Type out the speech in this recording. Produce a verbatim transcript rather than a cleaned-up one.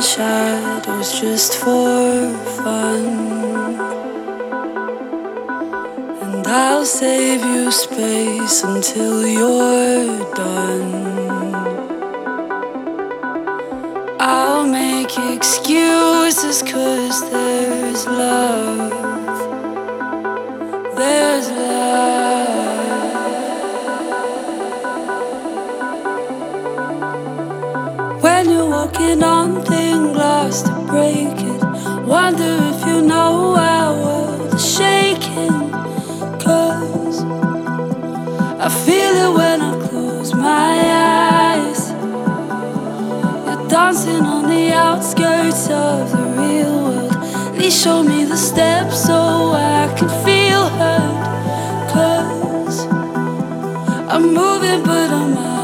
shadows just for fun. And I'll save you space until you're done. I'll make excuses 'cause there's love. There's love. When you're walking on thin glass to break it, wonder if you know our world is shaking. 'Cause I feel it when I close my eyes. You're dancing on the outskirts of the real world. Please show me the steps so I can feel heard. 'Cause I'm moving but I'm out.